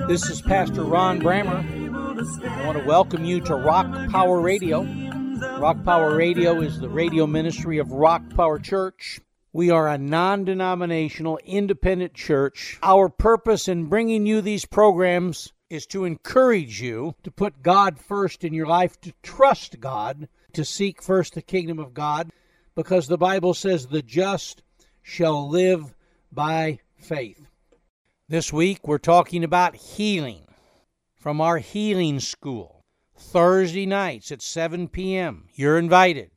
This is Pastor Ron Brammer. I want to welcome you to Rock Power Radio. Rock Power Radio is the radio ministry of Rock Power Church. We are a non-denominational, independent church. Our purpose in bringing you these programs is to encourage you to put God first in your life, to trust God, to seek first the kingdom of God, because the Bible says the just shall live by faith. This week we're talking about healing from our healing school. Thursday nights at 7 p.m. You're invited.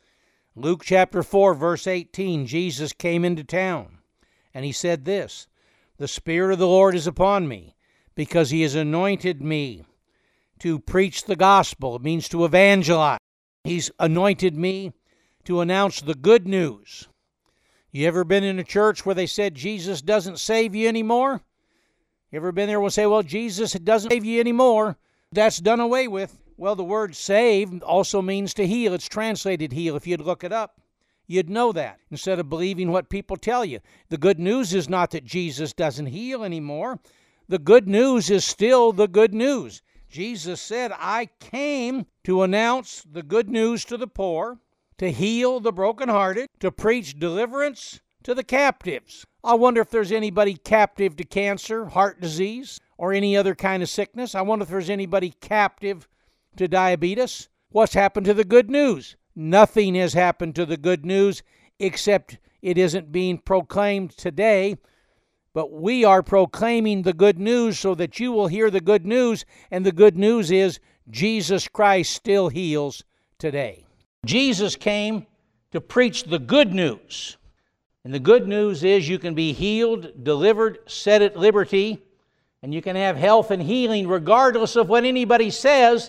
Luke chapter 4, verse 18, Jesus came into town, and he said this, "The Spirit of the Lord is upon me, because he has anointed me to preach the gospel." It means to evangelize. He's anointed me to announce the good news. You ever been in a church where they said Jesus doesn't save you anymore? You ever been there and say, well, Jesus doesn't save you anymore? That's done away with. Well, the word save also means to heal. It's translated heal. If you'd look it up, you'd know that, instead of believing what people tell you. The good news is not that Jesus doesn't heal anymore. The good news is still the good news. Jesus said, I came to announce the good news to the poor, to heal the brokenhearted, to preach deliverance to the captives. I wonder if there's anybody captive to cancer, heart disease, or any other kind of sickness. I wonder if there's anybody captive to diabetes. What's happened to the good news? Nothing has happened to the good news, except it isn't being proclaimed today. But we are proclaiming the good news so that you will hear the good news, and the good news is Jesus Christ still heals today. Jesus came to preach the good news. And the good news is you can be healed, delivered, set at liberty, and you can have health and healing regardless of what anybody says.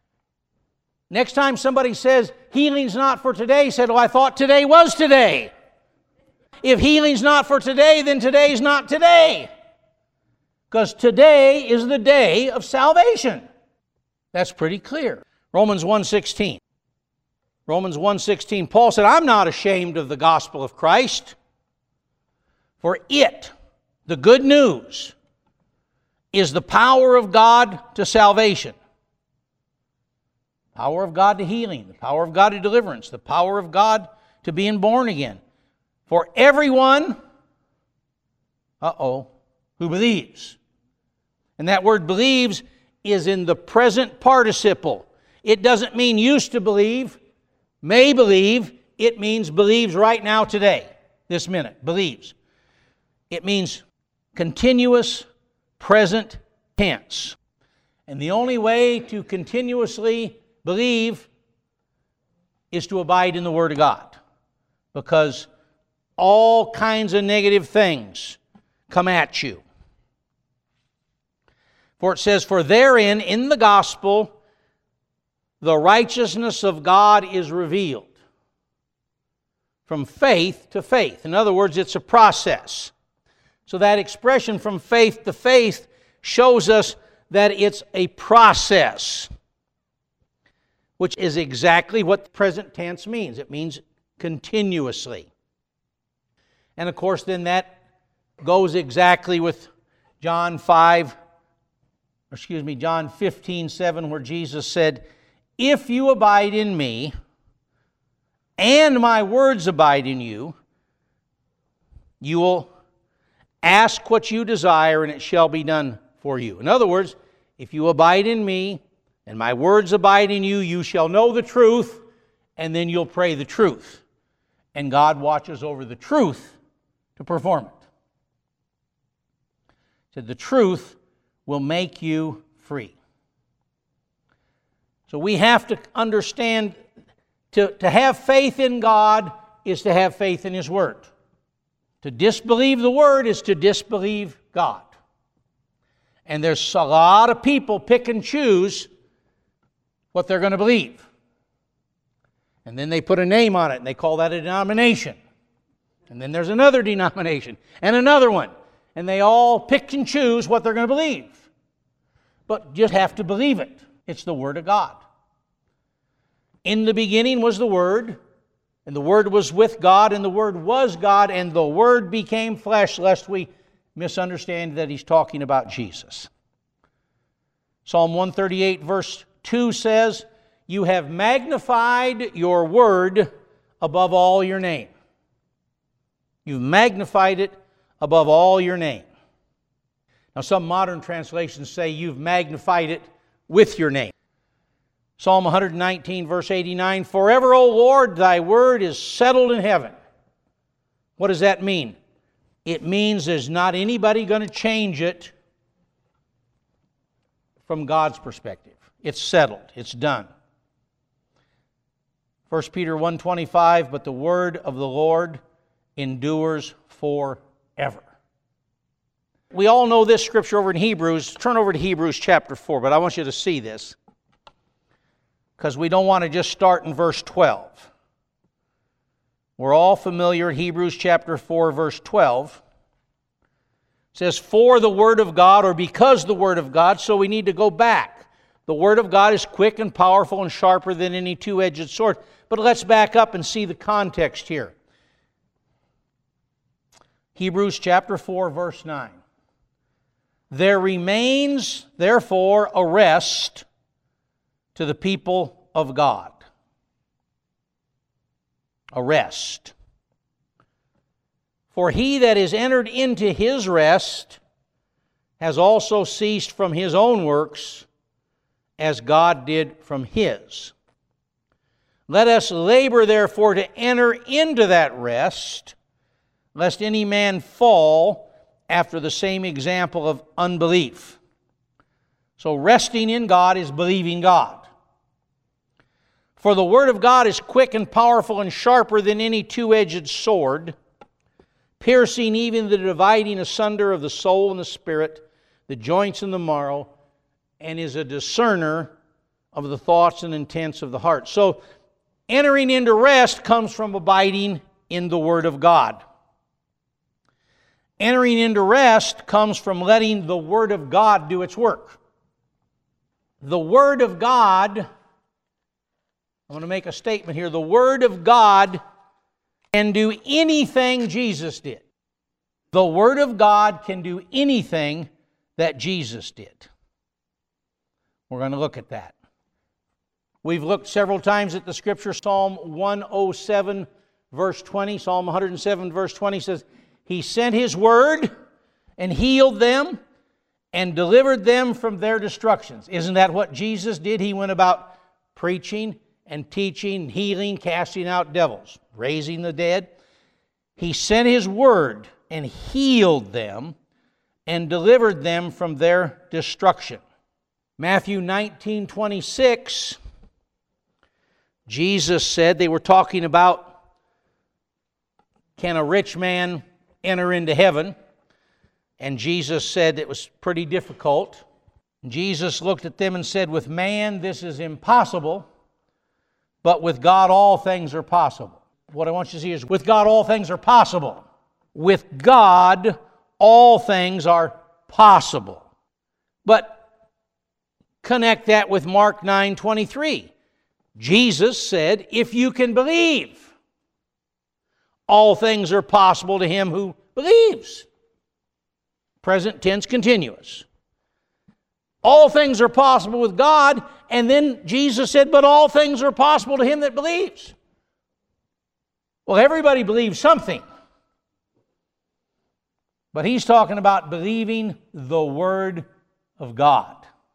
Next time somebody says, healing's not for today, said, well, I thought today was today. If healing's not for today, then today's not today. Because today is the day of salvation. That's pretty clear. Romans 1:16. Romans 1:16, Paul said, I'm not ashamed of the gospel of Christ, for it, the good news, is the power of God to salvation. Power of God to healing, the power of God to deliverance, the power of God to being born again. For everyone, who believes. And that word believes is in the present participle. It doesn't mean used to believe, may believe. It means believes right now, today, this minute, believes. It means continuous present tense. And the only way to continuously believe is to abide in the Word of God. Because all kinds of negative things come at you. For it says, for therein, in the gospel, the righteousness of God is revealed. From faith to faith. In other words, it's a process. So that expression from faith to faith shows us that it's a process, which is exactly what the present tense means. It means continuously. And of course, then that goes exactly with John 15:7, where Jesus said, if you abide in me, and my words abide in you, you will ask what you desire, and it shall be done for you. In other words, if you abide in me, and my words abide in you, you shall know the truth, and then you'll pray the truth. And God watches over the truth to perform it. So the truth will make you free. So we have to understand, to have faith in God is to have faith in His Word. To disbelieve the Word is to disbelieve God. And there's a lot of people pick and choose what they're going to believe. And then they put a name on it, and they call that a denomination. And then there's another denomination, and another one. And they all pick and choose what they're going to believe. But you just have to believe it. It's the Word of God. In the beginning was the Word, and the Word was with God, and the Word was God, and the Word became flesh, lest we misunderstand that He's talking about Jesus. Psalm 138 verse 2 says, "You have magnified your word above all your name." You've magnified it above all your name. Now some modern translations say you've magnified it with your name. Psalm 119 verse 89, "Forever, O Lord, thy word is settled in heaven." What does that mean? It means there's not anybody going to change it from God's perspective. It's settled. It's done. 1 Peter 1:25, "But the word of the Lord endures forever." We all know this scripture over in Hebrews. Turn over to Hebrews chapter 4, but I want you to see this, because we don't want to just start in verse 12. We're all familiar, Hebrews chapter 4, verse 12. It says, "For the word of God," or because the word of God, so we need to go back. The word of God is quick and powerful and sharper than any two-edged sword. But let's back up and see the context here. Hebrews chapter 4, verse 9. "There remains, therefore, a rest to the people of God." A rest. "For he that is entered into his rest has also ceased from his own works, as God did from his. Let us labor, therefore, to enter into that rest, lest any man fall after the same example of unbelief." So resting in God is believing God. "For the word of God is quick and powerful and sharper than any two-edged sword, piercing even the dividing asunder of the soul and the spirit, the joints and the marrow, and is a discerner of the thoughts and intents of the heart." So entering into rest comes from abiding in the word of God. Entering into rest comes from letting the word of God do its work. The word of God, I want to make a statement here. The word of God can do anything Jesus did. The word of God can do anything that Jesus did. We're going to look at that. We've looked several times at the scripture. Psalm 107 verse 20, Psalm 107 verse 20 says, "He sent His word and healed them and delivered them from their destructions." Isn't that what Jesus did? He went about preaching and teaching, healing, casting out devils, raising the dead. He sent His word and healed them and delivered them from their destruction. Matthew 19:26, Jesus said, they were talking about, can a rich man enter into heaven? And Jesus said it was pretty difficult. Jesus looked at them and said, "With man this is impossible, but with God all things are possible." What I want you to see is, with God all things are possible. With God all things are possible. But connect that with Mark 9:23. Jesus said, "If you can believe, all things are possible to him who believes." Present tense continuous. All things are possible with God, and then Jesus said, "But all things are possible to him that believes." Well, everybody believes something. But he's talking about believing the Word of God.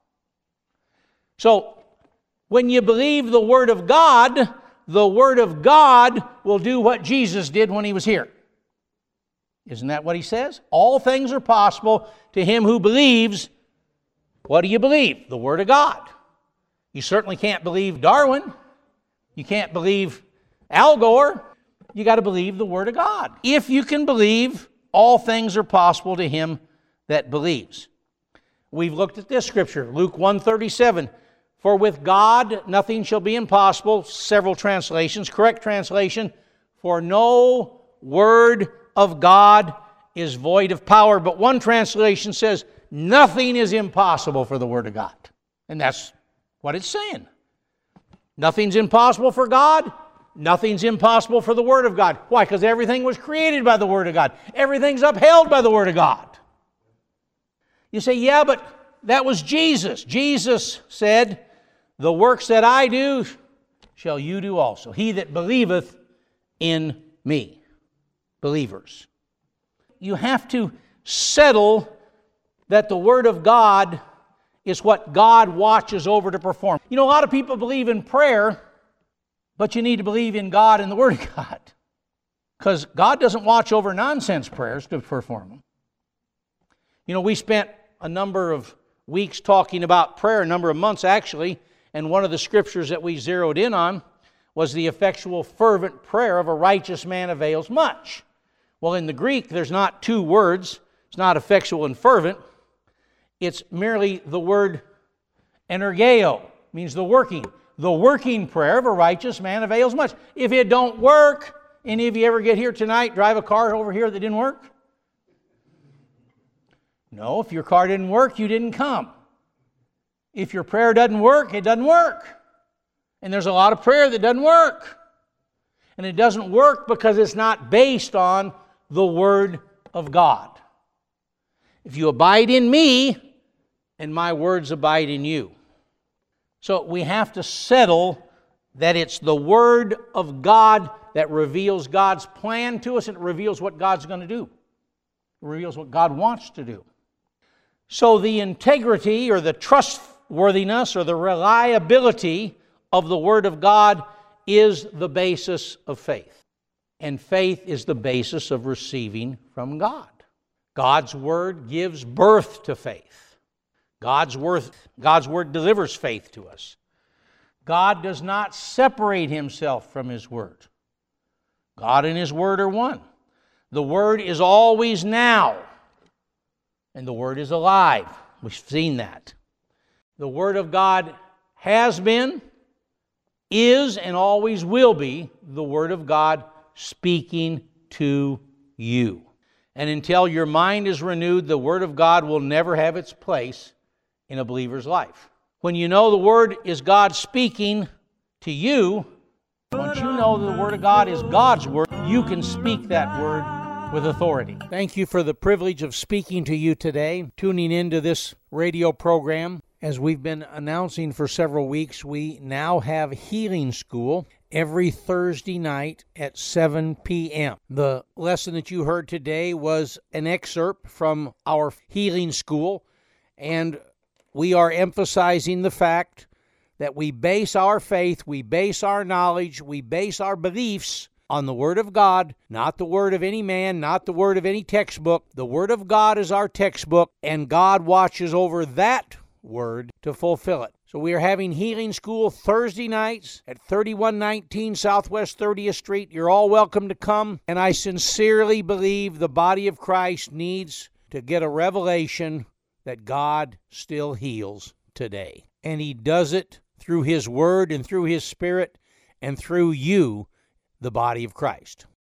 So, when you believe the Word of God will do what Jesus did when He was here. Isn't that what He says? All things are possible to him who believes. What do you believe? The Word of God. You certainly can't believe Darwin. You can't believe Al Gore. You got to believe the Word of God. If you can believe, all things are possible to him that believes. We've looked at this scripture, Luke 1:37. "For with God nothing shall be impossible." Several translations. Correct translation, "For no word of God is void of power." But one translation says, "Nothing is impossible for the Word of God." And that's what it's saying. Nothing's impossible for God. Nothing's impossible for the Word of God. Why? Because everything was created by the Word of God. Everything's upheld by the Word of God. You say, "Yeah, but that was Jesus. Jesus said, the works that I do shall you do also. He that believeth in me. Believers. You have to settle that the Word of God is what God watches over to perform. You know, a lot of people believe in prayer, but you need to believe in God and the Word of God. Because God doesn't watch over nonsense prayers to perform them. You know, we spent a number of weeks talking about prayer, a number of months actually, and one of the scriptures that we zeroed in on was the effectual fervent prayer of a righteous man avails much. Well, in the Greek, there's not two words. It's not effectual and fervent. It's merely the word energeo, means the working. The working prayer of a righteous man avails much. If it don't work, any of you ever get here tonight, drive a car over here that didn't work? No, if your car didn't work, you didn't come. If your prayer doesn't work, it doesn't work. And there's a lot of prayer that doesn't work. And it doesn't work because it's not based on the Word of God. If you abide in me, and my words abide in you. So we have to settle that it's the Word of God that reveals God's plan to us, and it reveals what God's going to do. It reveals what God wants to do. So the integrity or the trustworthiness or the reliability of the Word of God is the basis of faith. And faith is the basis of receiving from God. God's Word gives birth to faith. God's Word delivers faith to us. God does not separate Himself from His Word. God and His Word are one. The Word is always now. And the Word is alive. We've seen that. The Word of God has been, is, and always will be the Word of God speaking to you. And until your mind is renewed, the Word of God will never have its place in a believer's life. When you know the Word is God speaking to you, once you know the Word of God is God's Word, you can speak that Word with authority. Thank you for the privilege of speaking to you today, tuning into this radio program. As we've been announcing for several weeks, we now have Healing School every Thursday night at 7 p.m. The lesson that you heard today was an excerpt from our Healing School, and we are emphasizing the fact that we base our faith, we base our knowledge, we base our beliefs on the Word of God, not the word of any man, not the word of any textbook. The Word of God is our textbook, and God watches over that Word to fulfill it. So we are having Healing School Thursday nights at 3119 Southwest 30th Street. You're all welcome to come, and I sincerely believe the body of Christ needs to get a revelation that God still heals today. And He does it through His Word and through His Spirit and through you, the body of Christ.